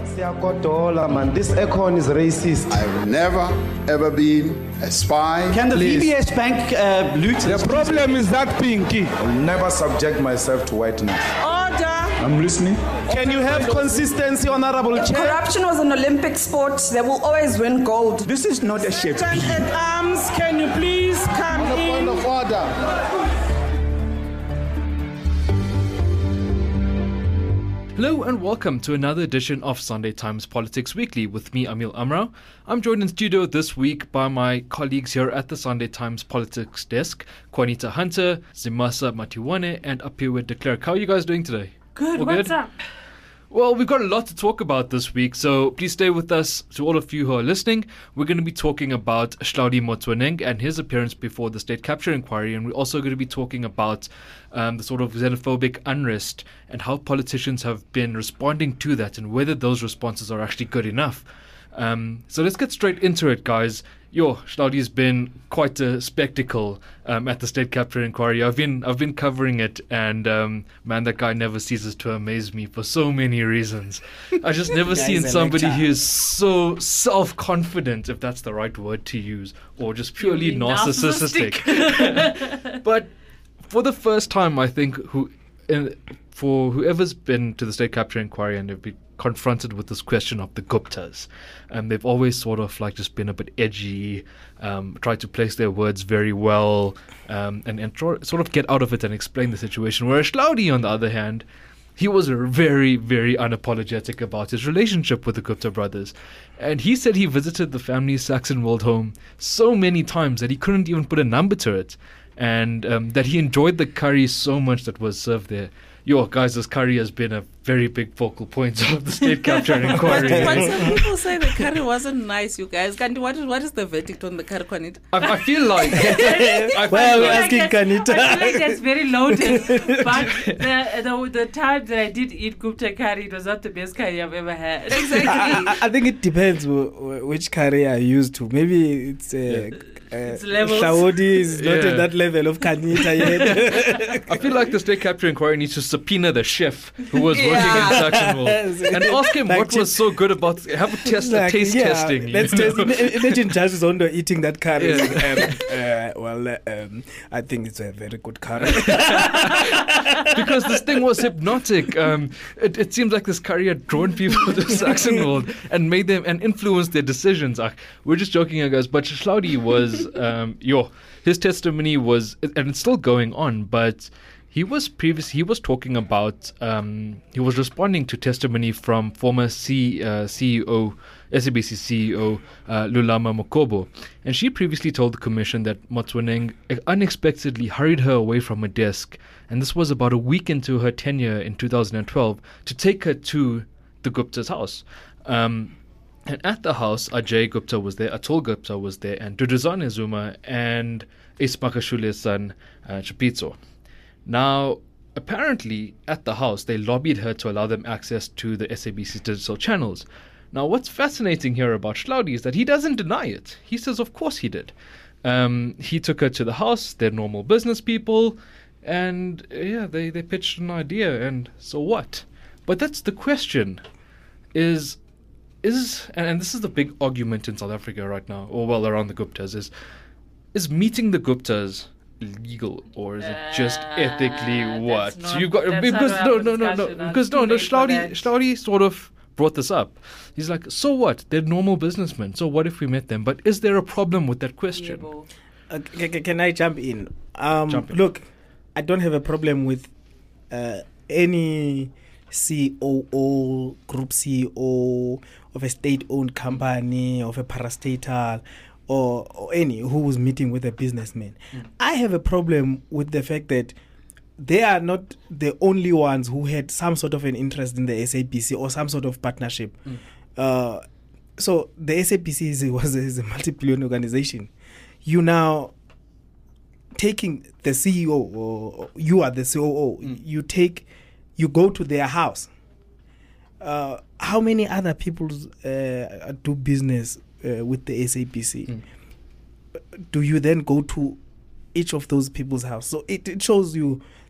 Siyakodola, man. This aircon is racist. I've never, ever been a spy. Can the VBS Bank loot? The problem is that Pinky. I'll never subject myself to whiteness. Order. I'm listening. Can you have consistency, Honorable If Chair? corruption was an Olympic sport, they will always win gold. This is not a shape. Sergeant at Arms, can you please come in? Point of order. Hello and welcome to another edition of Sunday Times Politics Weekly with me, Amil Amrao. I'm joined in studio this week by my colleagues here at the Sunday Times Politics desk, Juanita Hunter, Zimasa Matiwane, and Apiwe de Klerk. How are you guys doing today? Good, All what's good? up? Well, we've got a lot to talk about this week, so please stay with us. To all of you who are listening, we're going to be talking about Hlaudi Motsoeneng and his appearance before the state capture inquiry, and we're also going to be talking about the sort of xenophobic unrest and how politicians have been responding to that and whether those responses are actually good enough. So let's get straight into it, guys. Hlaudi's been quite a spectacle at the state capture inquiry. I've been covering it, and man, that guy never ceases to amaze me for so many reasons. I just never seen somebody who is so self-confident, if that's the right word to use, or just purely narcissistic. But for the first time, I think for whoever's been to the state capture inquiry and have been confronted with this question of the Guptas, they've always sort of like just been a bit edgy, tried to place their words very well, and sort of get out of it and explain the situation. Whereas Hlaudi, on the other hand, he was very, very unapologetic about his relationship with the Gupta brothers. And he said he visited the family's Saxonwold home so many times that he couldn't even put a number to it, and that he enjoyed the curry so much that was served there. Guys, this curry has been a very big focal point of the state capture inquiry. But some people say the curry wasn't nice, you guys. What is the verdict on the curry, Juanita? I feel like... We're asking Kanita. I feel like that's very loaded. But the time that I did eat Gupta curry, it was not the best curry I've ever had. Exactly. I think it depends which curry I used to. Maybe it's levels. Hlaudi is not at that level of Kanita yet. I feel like the state capture inquiry needs to subpoena the chef who was working in Saxonwold and ask him Like what was so good about have a taste testing. Let's test. Imagine Judge Zondo eating that curry. I think it's a very good curry. Because this thing was hypnotic. It seems like this curry had drawn people to Saxonwold and made them and influenced their decisions. We're just joking, you guys, but Hlaudi was his testimony was, and it's still going on, but he was talking about he was responding to testimony from former CEO SABC CEO Lulama Mokobo, and she previously told the commission that Motsoeneng unexpectedly hurried her away from her desk, and this was about a week into her tenure in 2012, to take her to the Gupta's house. And at the house, Ajay Gupta was there, Atul Gupta was there, and Duduzane Zuma and Ace Makashule's son, Chapitso. Now, apparently, at the house, they lobbied her to allow them access to the SABC digital channels. Now, what's fascinating here about Hlaudi is that he doesn't deny it. He says, of course he did. He took her to the house, they're normal business people, and they pitched an idea, and so what? But that's the question, and this is the big argument in South Africa right now, or well, around the Guptas, is meeting the Guptas legal, or is it just ethically what? Hlaudi sort of brought this up. He's like, so what? They're normal businessmen. So what if we met them? But is there a problem with that question? Can I jump in? Look, I don't have a problem with any COO, group CEO of a state-owned company, of a parastatal, or any who was meeting with a businessman. I have a problem with the fact that they are not the only ones who had some sort of an interest in the SABC or some sort of partnership. So the SABC is a multi-billion organization. You now taking the CEO, or you are the COO, you go to their house. How many other people do business with the SABC? Do you then go to each of those people's house? So it shows you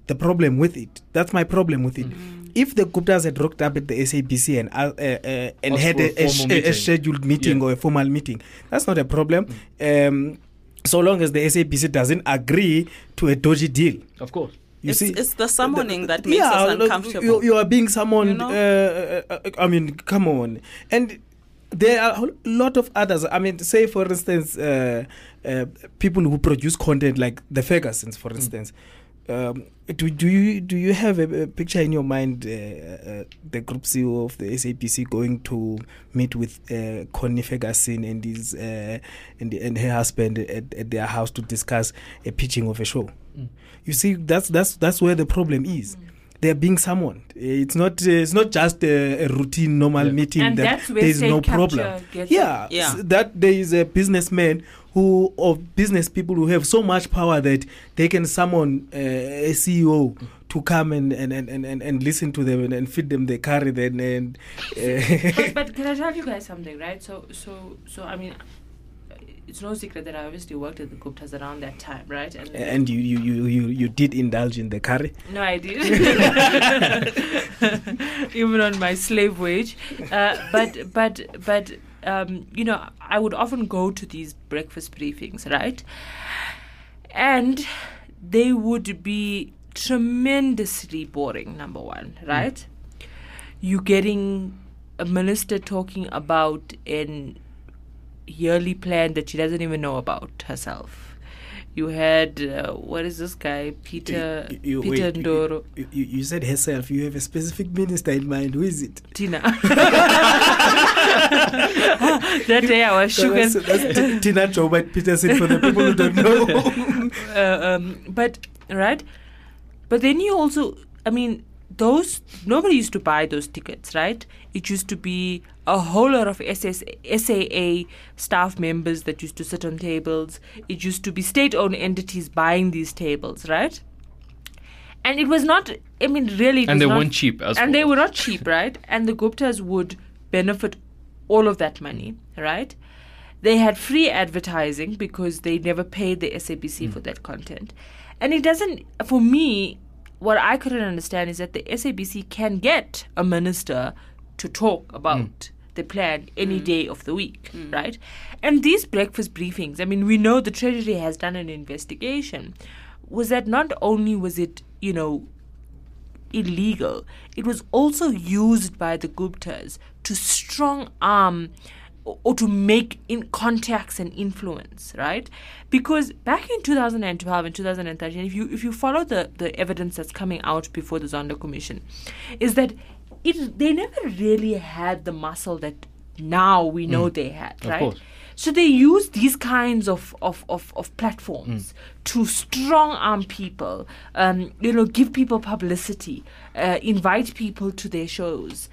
the problem with it. That's my problem with it. If the Guptas had rocked up at the SABC and had a scheduled meeting or a formal meeting, that's not a problem. So long as the SABC doesn't agree to a dodgy deal. Of course. It's the summoning that makes us uncomfortable. You are being summoned. I mean, come on. And there are a lot of others. I mean, say, for instance, people who produce content like the Fergusons, for instance. Do you have a picture in your mind, the group CEO of the SABC going to meet with Connie Ferguson and his and her husband at their house to discuss a pitching of a show? You see, that's where the problem is. They're being summoned. It's not just a routine normal meeting. And that that's where there's no problem. That there is a businessman or business people who have so much power that they can summon a CEO to come and listen to them and feed them the curry then. But can I tell you guys something, right? So I mean, it's no secret that I obviously worked at the Guptas around that time, right? And you did indulge in the curry? No, I did. Even on my slave wage. But I would often go to these breakfast briefings, right? And they would be tremendously boring, number one, right? You getting a minister talking about an yearly plan that she doesn't even know about herself. You had what is this guy, Peter Ndoro? You said herself. You have a specific minister in mind. Who is it? Tina. That day I was shook. That's Tina Joubert Peterson for the people who don't know. But then you also, I mean, those, nobody used to buy those tickets, right? It used to be a whole lot of SAA staff members that used to sit on tables. It used to be state-owned entities buying these tables, right? And it was not, I mean, really... And they weren't cheap as well. And they were not cheap, right? And the Guptas would benefit all of that money, right? They had free advertising because they never paid the SABC for that content. And it doesn't, for me... What I couldn't understand is that the SABC can get a minister to talk about the plan any day of the week, right? And these breakfast briefings, I mean, we know the Treasury has done an investigation, was that not only was it, illegal, it was also used by the Guptas to strong arm or to make contacts and influence, right? Because back in 2012 and 2013, if you follow the evidence that's coming out before the Zondo Commission, is that they never really had the muscle that now we know they had, right? Of course. So they use these kinds of platforms to strong arm people, give people publicity, invite people to their shows.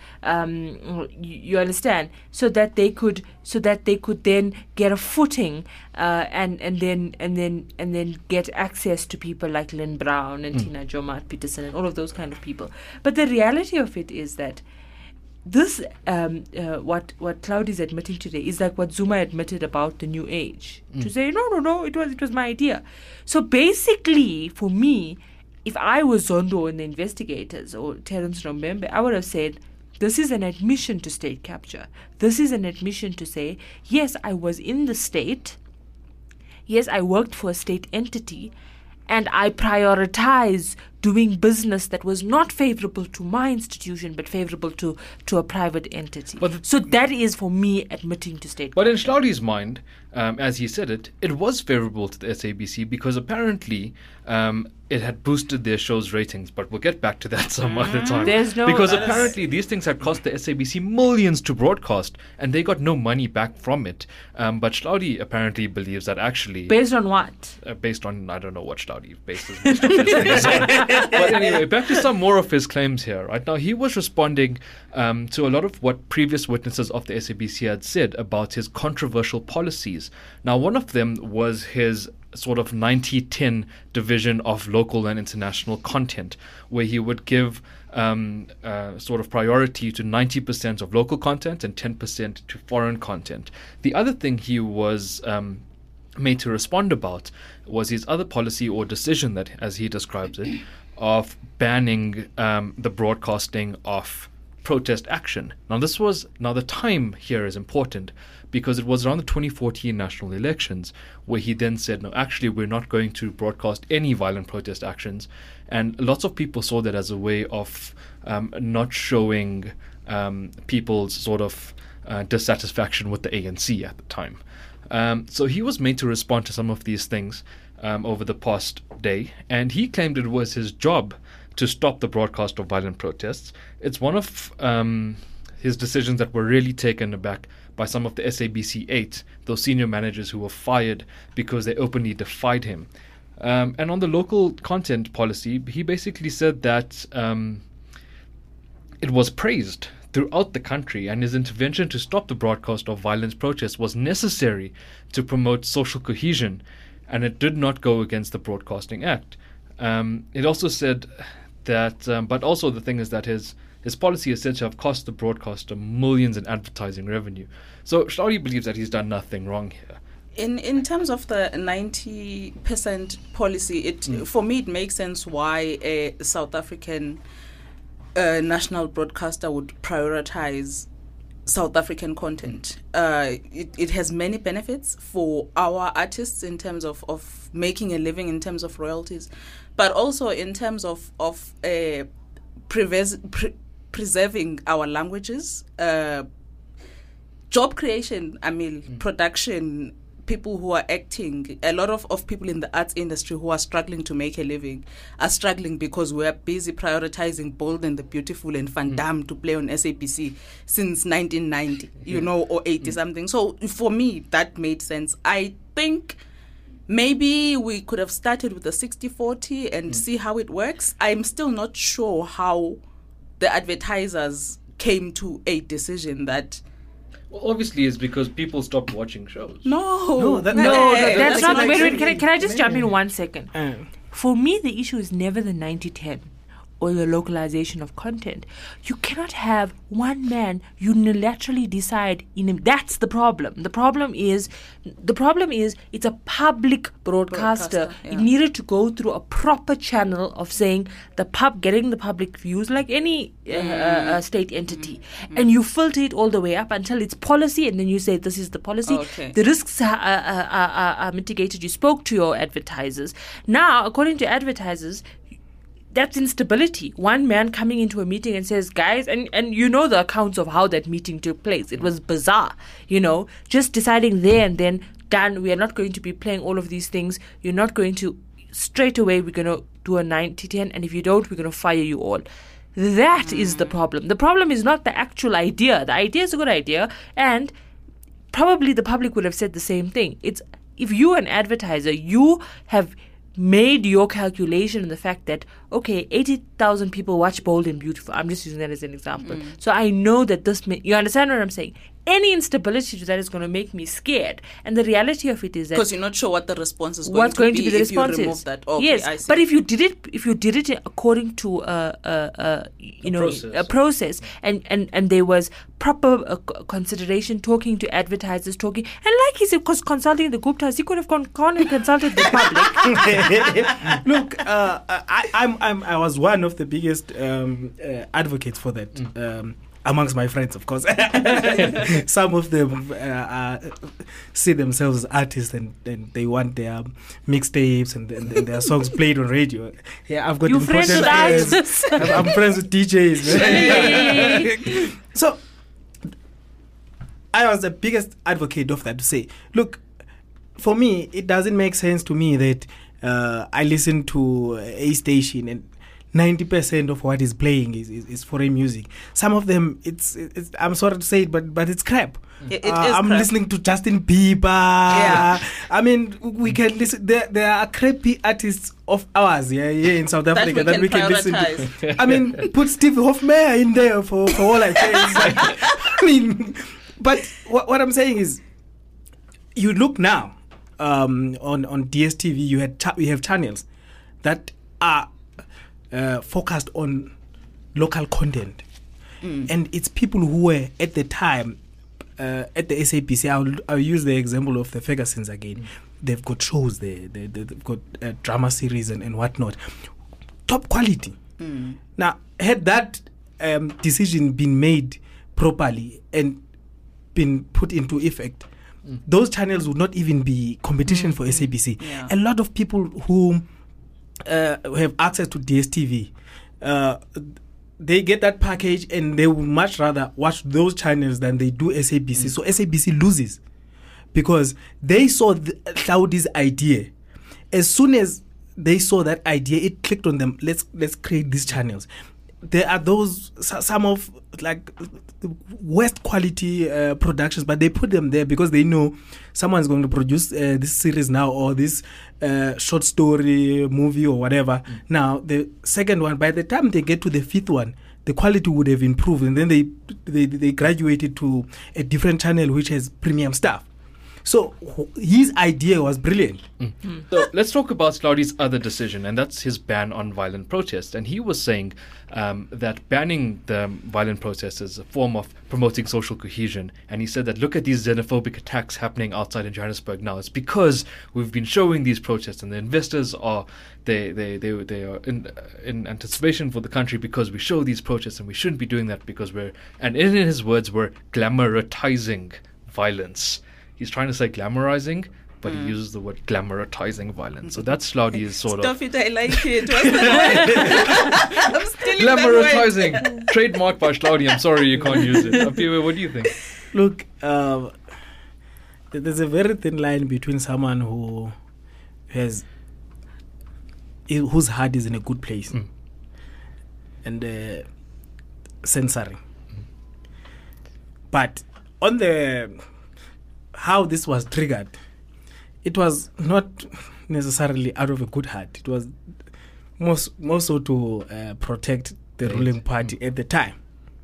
You understand? So that they could then get a footing and then get access to people like Lynn Brown and Tina Joubert Peterson and all of those kind of people. But the reality of it is that this, what Cloud is admitting today is like what Zuma admitted about the new age. To say, no, it was my idea. So basically, for me, if I was Zondo and the investigators or Terence Nombembe, I would have said, this is an admission to state capture. This is an admission to say, yes, I was in the state. Yes, I worked for a state entity. And I prioritize doing business that was not favorable to my institution, but favorable to a private entity. So that is, for me, admitting to state. But in Hlaudi's mind, as he said it was favorable to the SABC because apparently it had boosted their show's ratings. But we'll get back to that some other time. Because apparently these things had cost the SABC millions to broadcast, and they got no money back from it. But Hlaudi apparently believes that actually... Based on what? Based on, I don't know what Hlaudi bases most of his things on. But anyway, back to some more of his claims here. Right now, he was responding to a lot of what previous witnesses of the SABC had said about his controversial policies. Now, one of them was his sort of 90-10 division of local and international content, where he would give sort of priority to 90% of local content and 10% to foreign content. The other thing he was made to respond about was his other policy or decision that, as he describes it, of banning the broadcasting of protest action. Now, the time here is important because it was around the 2014 national elections where he then said, no, actually, we're not going to broadcast any violent protest actions. And lots of people saw that as a way of not showing people's sort of dissatisfaction with the ANC at the time. So he was made to respond to some of these things over the past day, and he claimed it was his job to stop the broadcast of violent protests. It's one of his decisions that were really taken aback by some of the SABC 8, those senior managers who were fired because they openly defied him. And on the local content policy, he basically said that it was praised throughout the country, and his intervention to stop the broadcast of violent protests was necessary to promote social cohesion, and it did not go against the Broadcasting Act. It also said that, but also the thing is that his policy is said to have cost the broadcaster millions in advertising revenue. So Hlaudi believes that he's done nothing wrong here. In terms of the 90% policy, for me it makes sense why a South African national broadcaster would prioritize South African content. It has many benefits for our artists in terms of making a living, in terms of royalties, but also in terms of preserving our languages, job creation, production, people who are acting, a lot of people in the arts industry who are struggling to make a living are struggling because we're busy prioritizing Bold and the Beautiful and Van Damme to play on SABC since 1990, or 80 something. So for me, that made sense. I think maybe we could have started with the 60-40 and see how it works. I'm still not sure how the advertisers came to a decision that... Well, obviously, it's because people stopped watching shows. That's not. Wait. Can I just jump in 1 second? For me, the issue is never the 90-10 or the localization of content. You cannot have one man unilaterally decide. That's the problem. The problem is it's a public broadcaster. Yeah. It needed to go through a proper channel of saying getting the public views like any state entity, and you filter it all the way up until it's policy, and then you say this is the policy. Okay. The risks are mitigated. You spoke to your advertisers. Now, according to advertisers, that's instability. One man coming into a meeting and says, guys, and the accounts of how that meeting took place. It was bizarre, just deciding there and then, done, we are not going to be playing all of these things. You're not going to, straight away, we're going to do a 90-10, and if you don't, we're going to fire you all. That is the problem. The problem is not the actual idea. The idea is a good idea, and probably the public would have said the same thing. It's, if you're an advertiser, you have made your calculation in the fact that, okay, 80,000 people watch Bold and Beautiful. I'm just using that as an example. So I know that you understand what I'm saying? Any instability to that is going to make me scared. And the reality of it is that, because you're not sure what the response is going to be the response if you remove that. Okay, yes, I see. but if you did it according to a process, and there was proper consideration, talking to advertisers, and like he said, because consulting the Guptas, he could have gone and consulted the public. Look, I was one of the biggest advocates for that. Amongst my friends, of course. Some of them see themselves as artists, and they want their mixtapes and their songs played on radio. Yeah, I've got important friends. I'm friends with DJs. Man. So I was the biggest advocate of that, to say, look, for me, it doesn't make sense to me that I listen to a station and 90% of what is playing is foreign music. Some of them, it's I'm sorry to say it, but it's crap. I'm crap. listening to Justin Bieber. Yeah. I mean, we can listen. There are crappy artists of ours here in South Africa that we can listen to. I mean, put Steve Hofmeyer in there for all I care. It's like, I mean, but what I'm saying is, you look now on DSTV, you have channels that are focused on local content, and it's people who were at the time at the SABC. I'll use the example of the Fergusons again. They've got shows there, they've got drama series and whatnot. top quality. Now, had that decision been made properly and been put into effect, those channels would not even be competition for SABC. Yeah. A lot of people who have access to DSTV, they get that package and they would much rather watch those channels than they do SABC. So SABC loses because they saw Hlaudi's idea. As soon as they saw that idea, it clicked on them. Let's create these channels. There are some of like worst quality productions, but they put them there because they know someone's going to produce this series now, or this short story movie or whatever. Now the second one, by the time they get to the fifth one, the quality would have improved, and then they graduated to a different channel which has premium stuff. So his idea was brilliant. So let's talk about Hlaudi's other decision, and that's his ban on violent protest. And he was saying that banning the violent protests is a form of promoting social cohesion. And he said that look at these xenophobic attacks happening outside in Johannesburg now. It's because we've been showing these protests, and the investors are they are in anticipation for the country because we show these protests, and we shouldn't be doing that because and in his words, we're glamorizing violence. He's trying to say glamorizing, but he uses the word glamorizing violence. So that's Hlaudi's sort Stop of... it, I like it. What's the word? I'm stealing that word. Glamorizing. Trademark by Hlaudi. I'm sorry you can't use it. Apiwe, what do you think? Look, there's a very thin line between someone whose heart is in a good place and censoring. But on how this was triggered, it was not necessarily out of a good heart. It was more so to protect the ruling party at the time.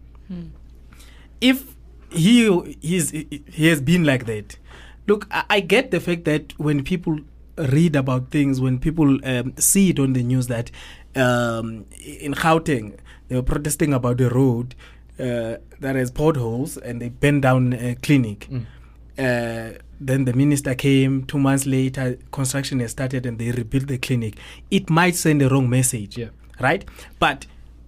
If he has been like that, look, I get the fact that when people read about things, when people see it on the news that in Gauteng they were protesting about the road that has potholes and they burned down a clinic. Then the minister came 2 months later, construction has started and they rebuilt the clinic. It might send a wrong message, right? But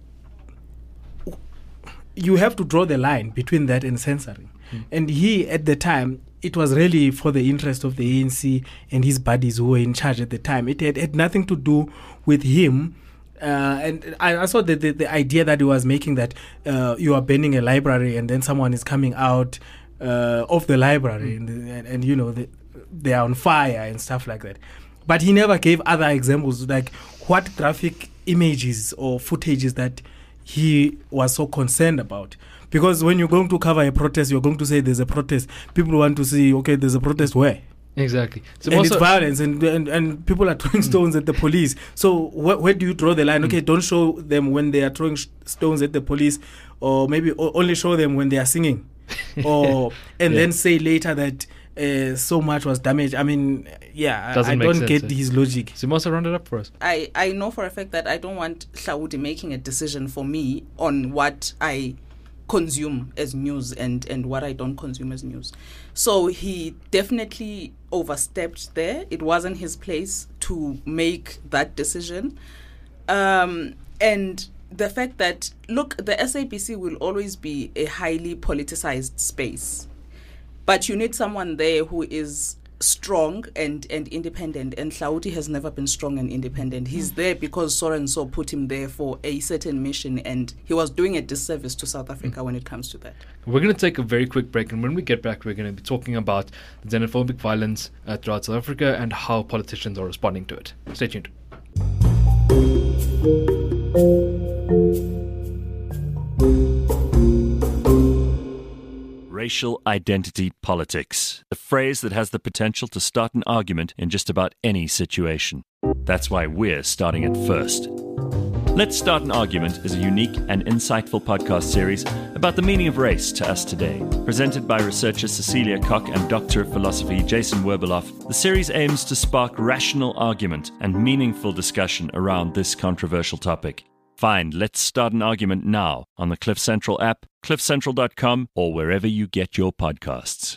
you have to draw the line between that and censoring. And he, at the time, it was really for the interest of the ANC and his buddies who were in charge at the time. It had nothing to do with him. And I saw the idea that he was making that you are banning a library and then someone is coming out of the library and you know they are on fire and stuff like that. But he never gave other examples like what graphic images or footages that he was so concerned about. Because when you're going to cover a protest, you're going to say there's a protest. People want to see, okay, there's a protest where? Exactly. So and it's violence and people are throwing stones at the police. So where do you draw the line? Okay, don't show them when they are throwing stones at the police, or maybe only show them when they are singing. Then say later that so much was damaged. I mean, I don't get his logic. So you must have rounded up for us. I know for a fact that I don't want Hlaudi making a decision for me on what I consume as news and what I don't consume as news. So he definitely overstepped there. It wasn't his place to make that decision. And the fact that, look, the SABC will always be a highly politicized space. But you need someone there who is strong and independent. And Hlaudi has never been strong and independent. He's there because so-and-so put him there for a certain mission. And he was doing a disservice to South Africa when it comes to that. We're going to take a very quick break. And when we get back, we're going to be talking about the xenophobic violence throughout South Africa and how politicians are responding to it. Stay tuned. Racial identity politics, a phrase that has the potential to start an argument in just about any situation. That's why we're starting it first. Let's Start an Argument is a unique and insightful podcast series about the meaning of race to us today. Presented by researcher Cecilia Koch and Doctor of Philosophy Jason Werbeloff, the series aims to spark rational argument and meaningful discussion around this controversial topic. Find Let's Start an Argument now on the Cliff Central app, cliffcentral.com, or wherever you get your podcasts.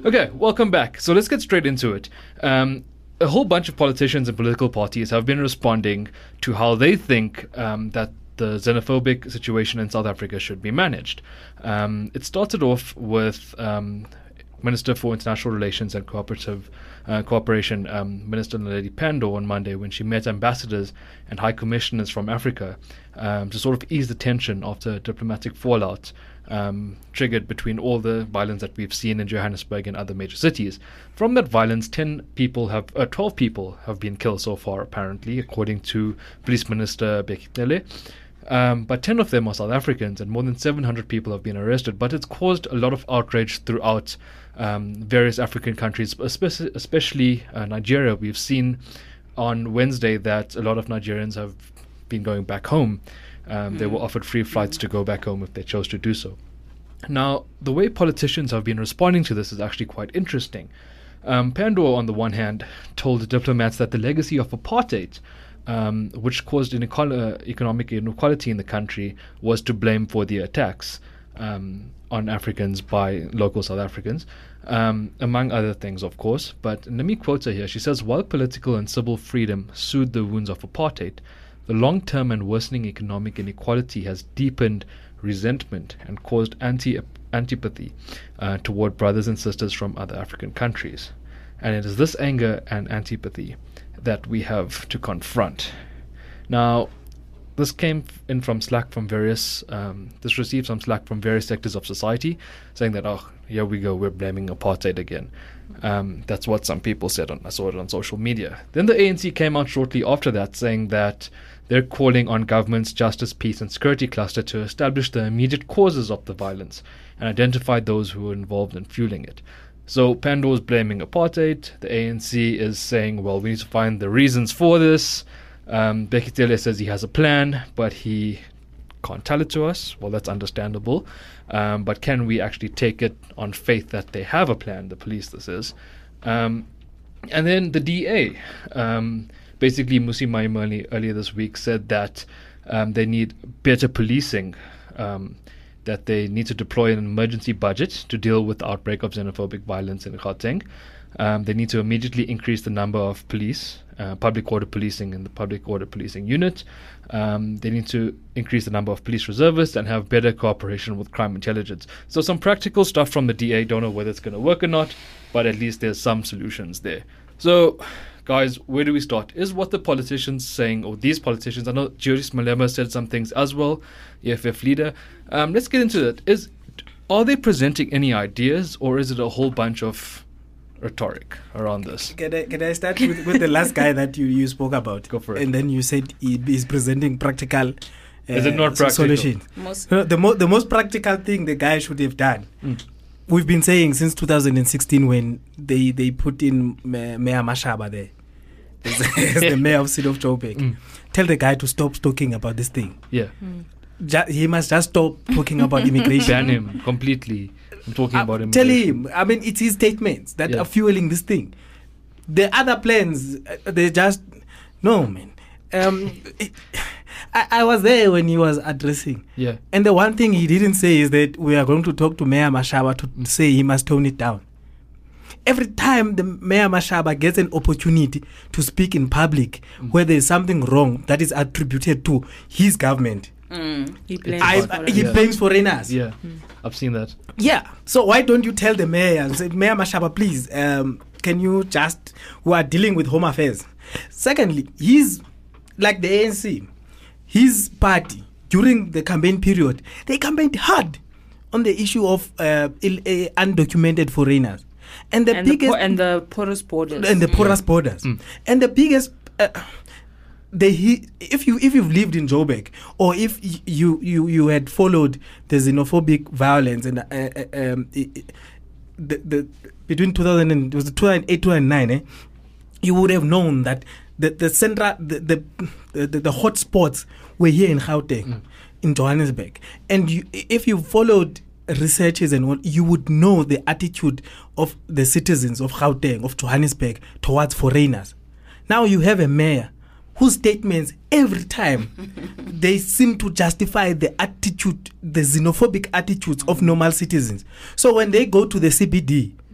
Okay, welcome back. So let's get straight into it. A whole bunch of politicians and political parties have been responding to how they think that the xenophobic situation in South Africa should be managed. It started off with Minister for International Relations and Cooperation, Minister Naledi Pandor, on Monday when she met ambassadors and high commissioners from Africa to sort of ease the tension after diplomatic fallout triggered between all the violence that we've seen in Johannesburg and other major cities. From that violence, 12 people have been killed so far, apparently, according to Police Minister Bheki Cele. But 10 of them are South Africans, and more than 700 people have been arrested. But it's caused a lot of outrage throughout various African countries, especially Nigeria. We've seen on Wednesday that a lot of Nigerians have been going back home. They were offered free flights to go back home if they chose to do so. Now, the way politicians have been responding to this is actually quite interesting. Pandor, on the one hand, told diplomats that the legacy of apartheid, which caused economic inequality in the country, was to blame for the attacks on Africans by local South Africans, among other things, of course. But let me quote her here. She says, while political and civil freedom soothed the wounds of apartheid, the long-term and worsening economic inequality has deepened resentment and caused antipathy toward brothers and sisters from other African countries. And it is this anger and antipathy that we have to confront. Now, this came in from slack from various, this received some slack from various sectors of society, saying that, oh, here we go, we're blaming apartheid again. That's what some people said. I saw it on social media. Then the ANC came out shortly after that, saying that they're calling on government's Justice, Peace and Security cluster to establish the immediate causes of the violence and identify those who were involved in fueling it. So Pandor is blaming apartheid. The ANC is saying, well, we need to find the reasons for this. Bheki Cele says he has a plan, but he can't tell it to us. Well, that's understandable. But can we actually take it on faith that they have a plan, the police this is? And then the DA, basically Mmusi Maimane earlier this week said that they need better policing, that they need to deploy an emergency budget to deal with the outbreak of xenophobic violence in Gauteng. They need to immediately increase the number of police, public order policing in the public order policing unit. They need to increase the number of police reservists and have better cooperation with crime intelligence. So some practical stuff from the DA. Don't know whether it's going to work or not, but at least there's some solutions there. So, guys, where do we start? Is what the politicians saying, or these politicians, I know Julius Malema said some things as well, EFF leader. Let's get into that. Are they presenting any ideas, or is it a whole bunch of rhetoric around this? Can I start with the last guy that you spoke about? Go for it. And then you said he's presenting practical is it not practical? Solutions. The most practical thing the guy should have done. We've been saying since 2016 when they put in Mayor Mashaba there as the mayor of City of Joburg. Tell the guy to stop talking about this thing. Yeah. He must just stop talking about immigration. Ban him completely from talking about immigration. Tell him. I mean, it's his statements that are fueling this thing. The other plans, they just... No, man. I was there when he was addressing. Yeah. And the one thing he didn't say is that we are going to talk to Mayor Mashaba to say he must tone it down. Every time the Mayor Mashaba gets an opportunity to speak in public where there is something wrong that is attributed to his government, he blames foreigners. Yeah, I've seen that. Yeah. So why don't you tell the mayor and say, Mayor Mashaba, please, can you just, we are dealing with home affairs. Secondly, he's like the ANC, his party, during the campaign period, they campaigned hard on the issue of undocumented foreigners. And the porous borders. And the porous borders. And the biggest... if you've lived in Joburg, or if you had followed the xenophobic violence and between 2008 2009, you would have known that the central the hot spots were here in Gauteng, in Johannesburg, and if you followed researches and what, you would know the attitude of the citizens of Gauteng, of Johannesburg, towards foreigners. Now you have a mayor whose statements every time they seem to justify the attitude, the xenophobic attitudes of normal citizens. So when they go to the CBD,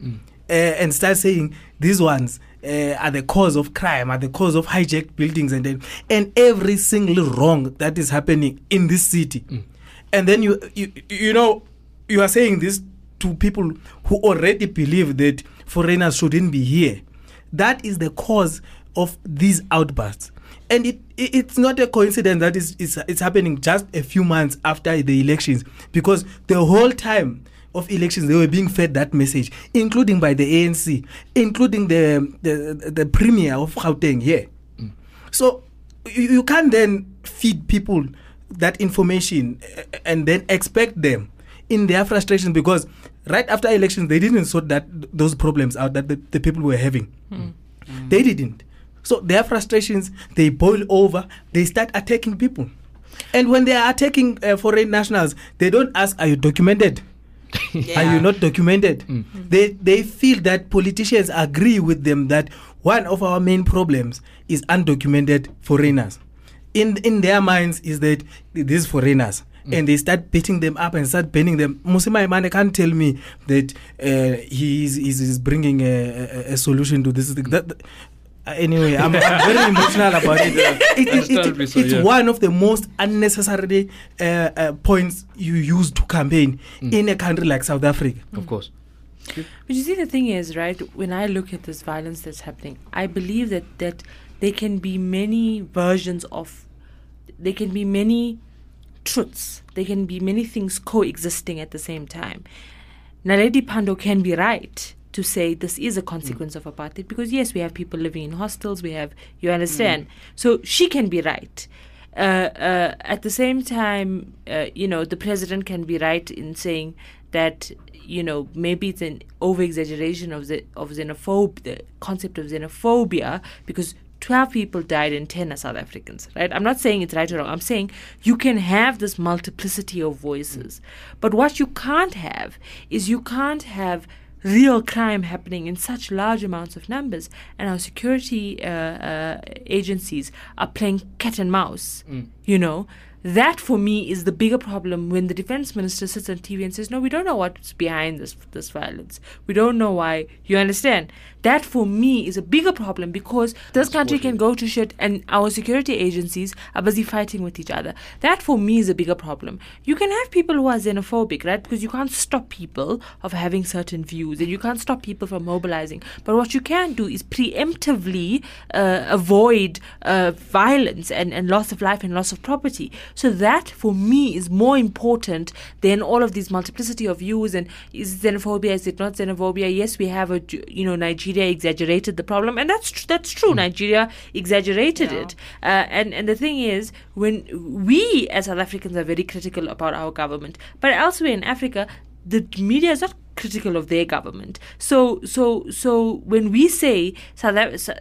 and start saying these ones are the cause of crime, are the cause of hijacked buildings, and every single wrong that is happening in this city. And then you know, you are saying this to people who already believe that foreigners shouldn't be here. That is the cause of these outbursts. And it's not a coincidence that it's happening just a few months after the elections, because the whole time of elections they were being fed that message, including by the ANC, including the premier of Gauteng here. So you can't then feed people that information and then expect them in their frustration, because right after elections they didn't sort those problems out that the people were having. They didn't. So their frustrations, they boil over, they start attacking people. And when they are attacking foreign nationals, they don't ask, are you documented? Are you not documented? They feel that politicians agree with them that one of our main problems is undocumented foreigners. In their minds is that these foreigners, and they start beating them up and start banning them. Musima Imane can't tell me that he is bringing a solution to this. Anyway, I'm very emotional about it. It's one of the most unnecessary points you use to campaign in a country like South Africa. Of course. But you see, the thing is, right, when I look at this violence that's happening, I believe that there can be many versions of, there can be many truths, there can be many things coexisting at the same time. Naledi Pandor can be right to say this is a consequence of apartheid, because yes, we have people living in hostels, you understand, so she can be right. At the same time, the president can be right in saying that, maybe it's an over-exaggeration of xenophobia, the concept of xenophobia, because 12 people died and 10 are South Africans, right? I'm not saying it's right or wrong. I'm saying you can have this multiplicity of voices. But what you can't have is you can't have real crime happening in such large amounts of numbers, and our security agencies are playing cat and mouse, That, for me, is the bigger problem when the defense minister sits on TV and says, no, we don't know what's behind this violence. We don't know why. You understand? That, for me, is a bigger problem, because this country can go to shit and our security agencies are busy fighting with each other. That, for me, is a bigger problem. You can have people who are xenophobic, right? Because you can't stop people of having certain views, and you can't stop people from mobilizing. But what you can do is preemptively avoid violence and loss of life and loss of property. So that, for me, is more important than all of these multiplicity of views. And is it xenophobia? Is it not xenophobia? Yes, we have Nigeria exaggerated the problem, and that's true. Nigeria exaggerated it. And the thing is, when we as South Africans are very critical about our government, but elsewhere in Africa, the media is not critical of their government. So when we say South Africa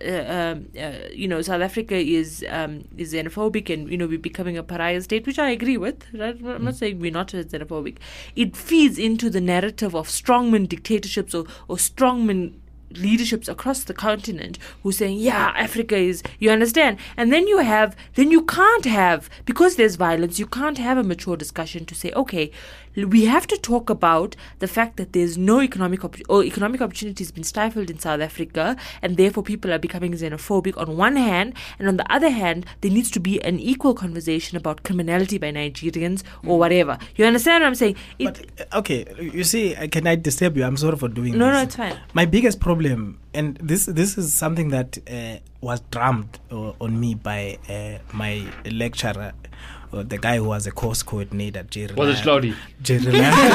is xenophobic and we're becoming a pariah state, which I agree with, right? I'm not saying we're not xenophobic. It feeds into the narrative of strongman dictatorships or strongman leaderships across the continent who are saying, Africa is, you understand? And then you can't have, because there's violence, you can't have a mature discussion to say, okay, we have to talk about the fact that there's no economic opportunity has been stifled in South Africa, and therefore people are becoming xenophobic on one hand, and on the other hand, there needs to be an equal conversation about criminality by Nigerians or whatever. You understand what I'm saying? Okay, you see, can I disturb you? I'm sorry for doing this. No, it's fine. My biggest problem, and this is something that was drummed on me by my lecturer, the guy who was a course coordinator, Jerry. Was it Cloudy? Jerry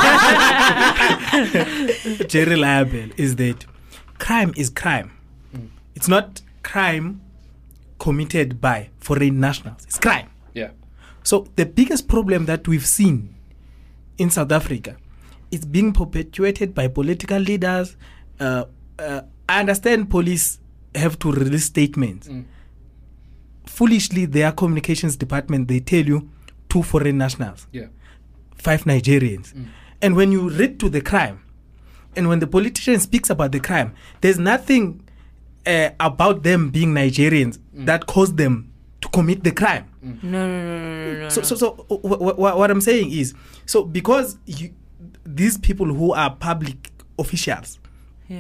Liable, is that crime is crime. It's not crime committed by foreign nationals. It's crime. Yeah. So the biggest problem that we've seen in South Africa is being perpetuated by political leaders. I understand police have to release statements. Foolishly, their communications department, they tell you 2 foreign nationals, 5 Nigerians. And when you read to the crime, and when the politician speaks about the crime, there's nothing about them being Nigerians that caused them to commit the crime. No. So what I'm saying is, so because these people who are public officials,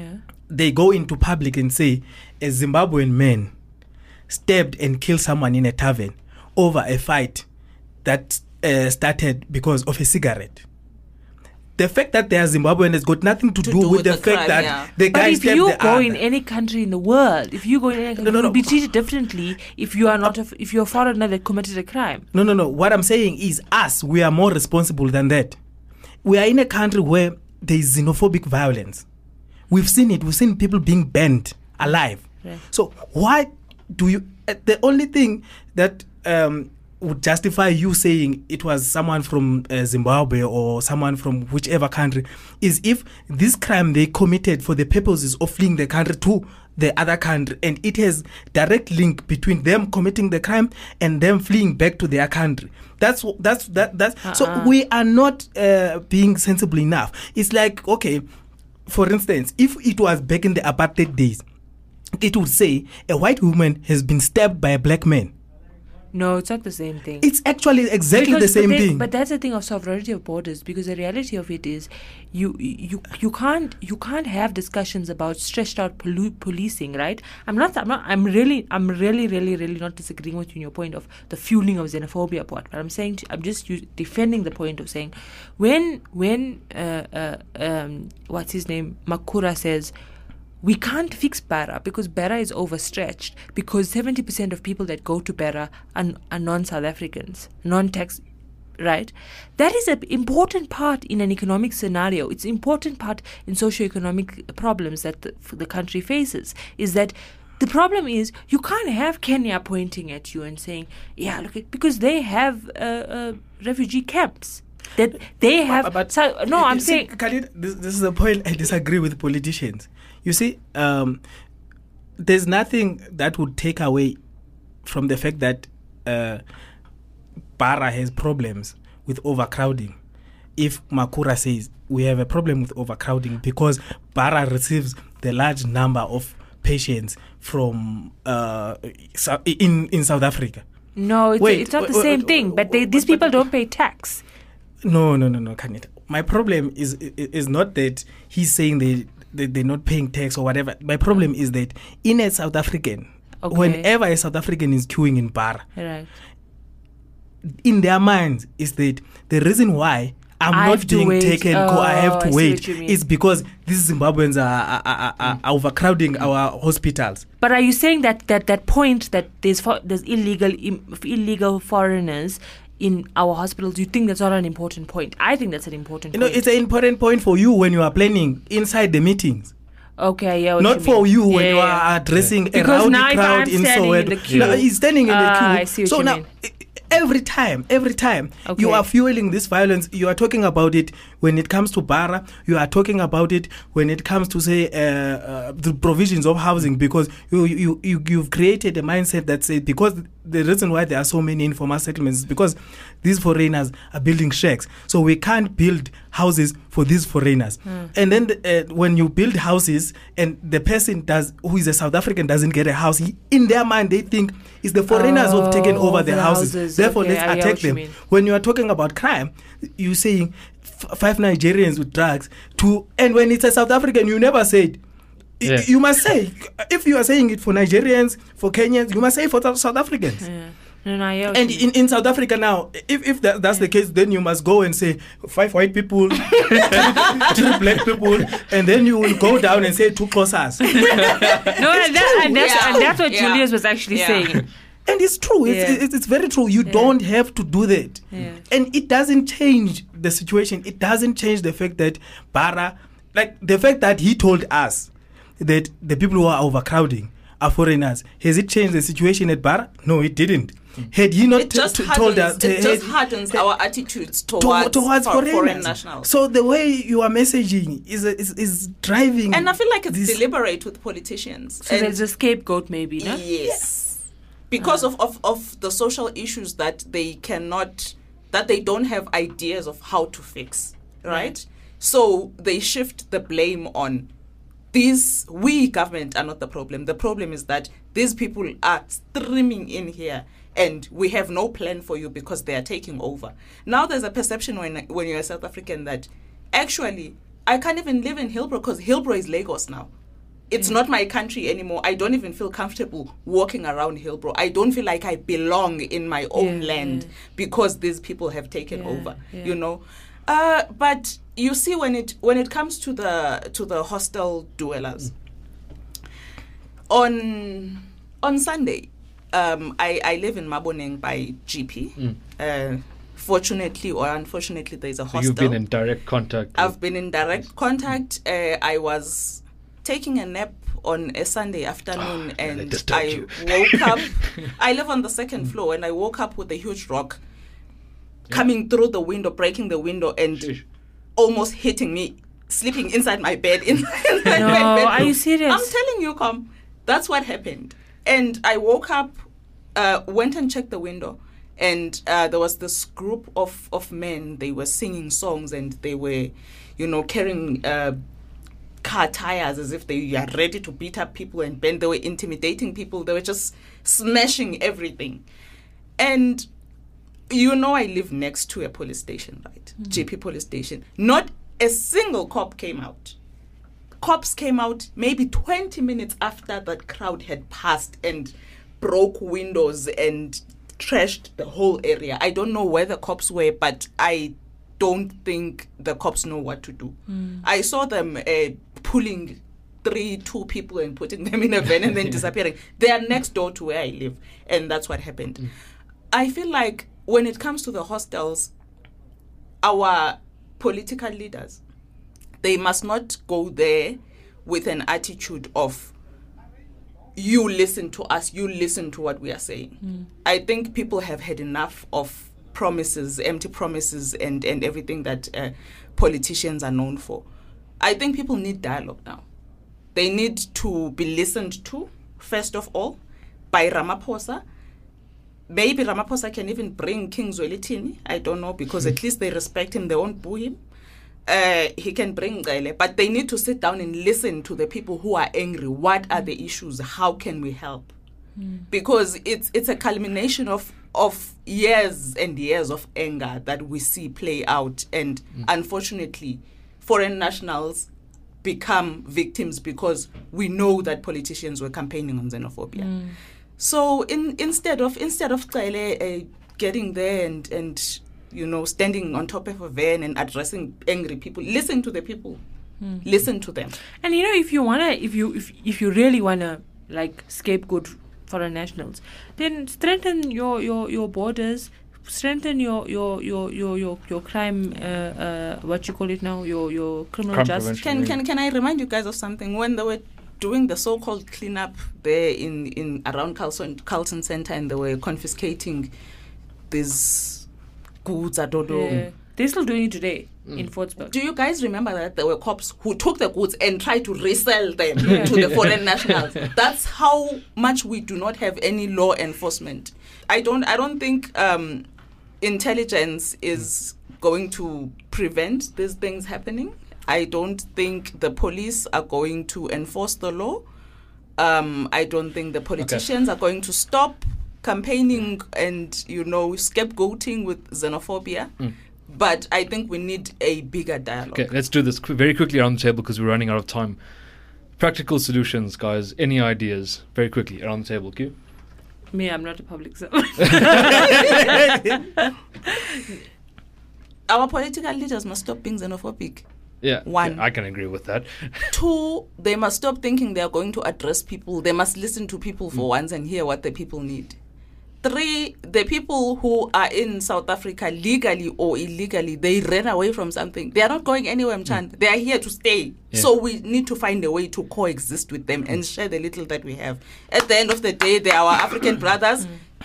they go into public and say a Zimbabwean man stabbed and killed someone in a tavern over a fight that started because of a cigarette. The fact that they are Zimbabwean has got nothing to do with the fact crime, that the guy But if you stabbed the go other. in any country in the world, if you go in any country, No. you'll be treated differently if you are not if you're a foreigner that committed a crime. No. What I'm saying is us, we are more responsible than that. We are in a country where there is xenophobic violence. We've seen it. We've seen people being burned alive. Right. So why do you... the only thing that would justify you saying it was someone from Zimbabwe or someone from whichever country is if this crime they committed for the purposes of fleeing the country to the other country, and it has direct link between them committing the crime and them fleeing back to their country. That's So we are not being sensible enough. It's like, okay, for instance, if it was back in the apartheid days, it would say a white woman has been stabbed by a black man. No, it's not the same thing. It's actually exactly the same thing. But that's the thing of sovereignty of borders, because the reality of it is, you can't have discussions about stretched out policing, right? I'm really not disagreeing with you in your point of the fueling of xenophobia part. But I'm just defending the point of saying, when what's his name, Makura says, we can't fix Bara because Bara is overstretched, because 70% of people that go to Bara are non-South Africans, non-tax, right? That is an important part in an economic scenario. It's an important part in socio-economic problems that the country faces, is that the problem is you can't have Kenya pointing at you and saying, yeah, look, because they have refugee camps. That they have... I'm saying... Khalid, this is a point I disagree with politicians. You see, there's nothing that would take away from the fact that Bara has problems with overcrowding. If Makura says we have a problem with overcrowding because Bara receives the large number of patients from in South Africa. No, it's not the same thing. But these people don't pay tax. No, Khalid. My problem is not that he's saying they're not paying tax or whatever. My problem is that in a South African, whenever a South African is queuing in Bara, right, in their minds is that the reason why I'm not being taken, I have to wait, is because these Zimbabweans are overcrowding our hospitals. But are you saying that point that there's illegal foreigners in our hospitals, you think that's not an important point? I think that's an important point. It's an important point for you when you are planning inside the meetings. Okay, yeah. Not for you when you are addressing a rowdy crowd in Soweto. No, he's standing in the queue. I see what you mean. Every time you are fueling this violence. You are talking about it when it comes to Bara. You are talking about it when it comes to say the provisions of housing, because you've created a mindset that says because the reason why there are so many informal settlements is because these foreigners are building shacks, so we can't build houses for these foreigners. And then when you build houses and the person who is a South African doesn't get a house, in their mind they think it's the foreigners who have taken over the houses. Therefore, let's attack them. When you are talking about crime, you're saying 5 Nigerians with drugs, and when it's a South African, you never said. Yeah. You must say, if you are saying it for Nigerians, for Kenyans, you must say for South Africans. Yeah. And in South Africa now, if that's the case, then you must go and say 5 white people, 3 black people, and then you will go down and say 2 Xhosas. That's what Julius was actually saying. And it's true. It's very true. You don't have to do that. Yeah. And it doesn't change the situation. It doesn't change the fact that Bara, like the fact that he told us that the people who are overcrowding are foreigners. Has it changed the situation at Bara? No, it didn't. Had he not told us, it just hardens our attitudes towards foreign nationals. So the way you are messaging is driving. And I feel like it's deliberate with politicians. So there's a scapegoat, maybe, no? Yes. Because of the social issues that they don't have ideas of how to fix, right? So they shift the blame on these. We government are not the problem. The problem is that these people are streaming in here and we have no plan for you because they are taking over. Now there's a perception when you're a South African that actually I can't even live in Hillbrow because Hillbrow is Lagos now. It's not my country anymore. I don't even feel comfortable walking around Hillbrow. I don't feel like I belong in my own land because these people have taken over. You know, but you see, when it comes to the hostel dwellers, on Sunday, I live in Maboneng by GP. Fortunately or unfortunately, there's a hostel. You've been in direct contact. I've been in direct contact. I was taking a nap on a Sunday afternoon and I woke up. I live on the second floor and I woke up with a huge rock coming through the window, breaking the window and almost hitting me, sleeping inside my bed. Inside my bedroom. Are you serious? I'm telling you, Kom, that's what happened. And I woke up, went and checked the window, and there was this group of men. They were singing songs and they were, carrying car tires as if they are ready to beat up people and bend. They were intimidating people. They were just smashing everything. And I live next to a police station, right? GP police station. Not a single cop came out. Cops came out maybe 20 minutes after that crowd had passed and broke windows and trashed the whole area. I don't know where the cops were, but I don't think the cops know what to do. I saw them pulling 2 people and putting them in a van and then disappearing. They are next door to where I live, and that's what happened. I feel like when it comes to the hostels, our political leaders, they must not go there with an attitude of, you listen to us, you listen to what we are saying. I think people have had enough of promises, empty promises, and everything that politicians are known for. I think people need dialogue now. They need to be listened to, first of all, by Ramaphosa. Maybe Ramaphosa can even bring King Zwelithini. I don't know, because at least they respect him. They won't boo him. He can bring Gele, but they need to sit down and listen to the people who are angry. What are the issues? How can we help? Because it's a culmination of years and years of anger that we see play out, and unfortunately, foreign nationals become victims because we know that politicians were campaigning on xenophobia. So instead of Gele getting there and standing on top of a van and addressing angry people, listen to the people, listen to them. And if you really wanna like scapegoat foreign nationals, then strengthen your borders, strengthen your crime, what you call it now, your criminal justice. Can I remind you guys of something? When they were doing the so-called cleanup there in around Carlton Center, and they were confiscating these goods, they're still doing it today in Fortsburg. Do you guys remember that there were cops who took the goods and tried to resell them to the foreign nationals? That's how much we do not have any law enforcement. I don't think intelligence is going to prevent these things happening. I don't think the police are going to enforce the law. I don't think the politicians are going to stop campaigning and scapegoating with xenophobia. But I think we need a bigger dialogue. Okay, let's do this very quickly around the table because we're running out of time. Practical solutions, guys. Any ideas? Very quickly around the table. Q? Me, I'm not a public servant. Our political leaders must stop being xenophobic. Yeah, 1. I can agree with that. 2, they must stop thinking they are going to address people. They must listen to people for once and hear what the people need. 3, the people who are in South Africa legally or illegally, they ran away from something. They are not going anywhere, Mchan. They are here to stay. Yeah. So we need to find a way to coexist with them and share the little that we have. At the end of the day, they are our African brothers.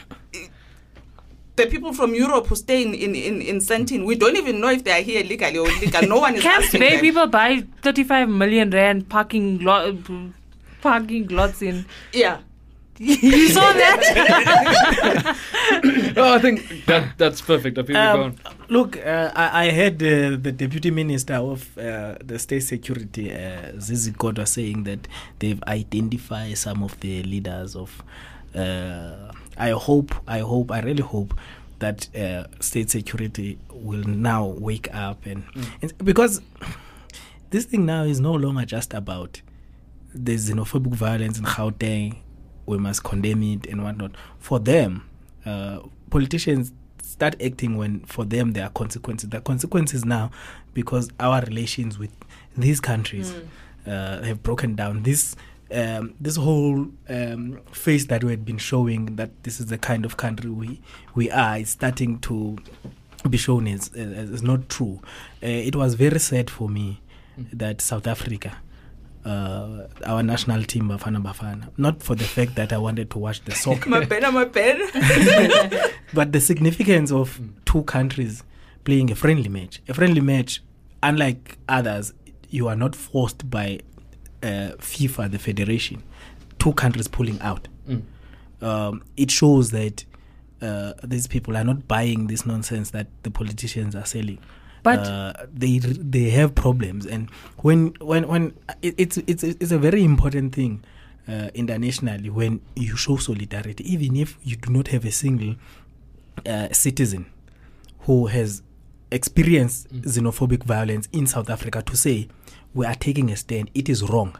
The people from Europe who stay in Sentin, we don't even know if they are here legally or illegal. No one is asking them. People buy 35 million rand parking lots in... Yeah. You saw that? I think that's perfect. Look, I heard the Deputy Minister of the State Security, Zizi Kodwa, saying that they've identified some of the leaders of... I really hope that state security will now wake up and because this thing now is no longer just about there's xenophobic violence in Gauteng, we must condemn it and whatnot. For them, politicians start acting when for them there are consequences. The consequences now, because our relations with these countries have broken down. This whole face that we had been showing that this is the kind of country we are is starting to be shown as not true. It was very sad for me that South Africa, our national team Bafana, not for the fact that I wanted to watch the soccer, my pen. but the significance of two countries playing a friendly match. A friendly match, unlike others, you are not forced by FIFA, the federation. Two countries pulling out. It shows that these people are not buying this nonsense that the politicians are selling. But they have problems, and when it's a very important thing internationally when you show solidarity, even if you do not have a single citizen who has experienced xenophobic violence in South Africa to say we are taking a stand. It is wrong.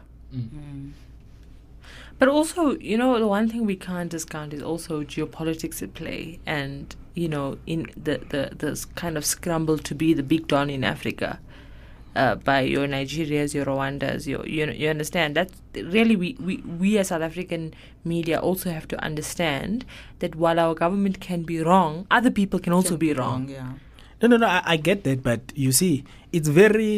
But also, the one thing we can't discount is also geopolitics at play, and in the kind of scramble to be the big don in Africa by your Nigerias, your Rwandas, you understand that really we as South African media also have to understand that while our government can be wrong, other people can also be wrong. Yeah. No, I get that, but you see, this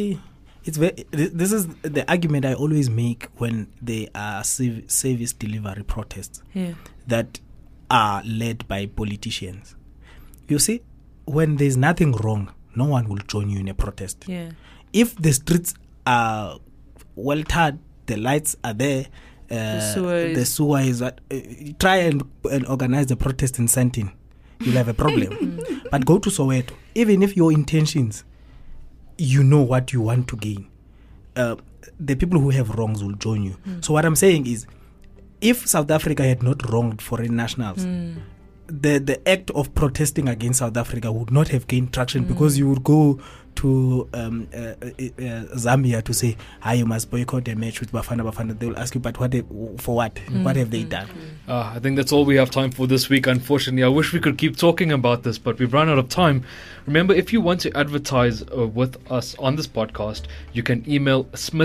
is the argument I always make when there are service delivery protests that are led by politicians. You see, when there's nothing wrong, no one will join you in a protest. Yeah. If the streets are well tarred, the lights are there, the sewer is try and organize the protest in Sandton, you'll have a problem. But go to Soweto, even if your intentions, you know what you want to gain, the people who have wrongs will join you. So what I'm saying is, if South Africa had not wronged foreign nationals, the act of protesting against South Africa would not have gained traction, because you would go to Zambia to say, you must boycott a match with Bafana. They will ask you, but for what? What have they done? I think that's all we have time for this week, unfortunately. I wish we could keep talking about this, but we've run out of time. Remember, if you want to advertise with us on this podcast, you can email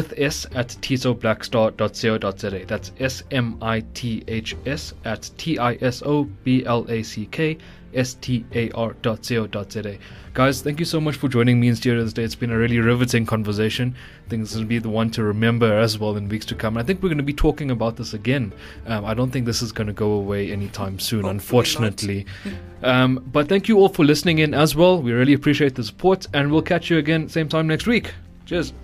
smiths@tisoblackstar.co.za. That's smiths@tisoblackstar.co.za. Guys, thank you so much for joining me in studio today. It's been a really riveting conversation. I think this will be the one to remember as well in weeks to come. And I think we're going to be talking about this again. I don't think this is going to go away anytime soon, unfortunately. But thank you all for listening in as well. We really appreciate the support, and we'll catch you again same time next week. Cheers.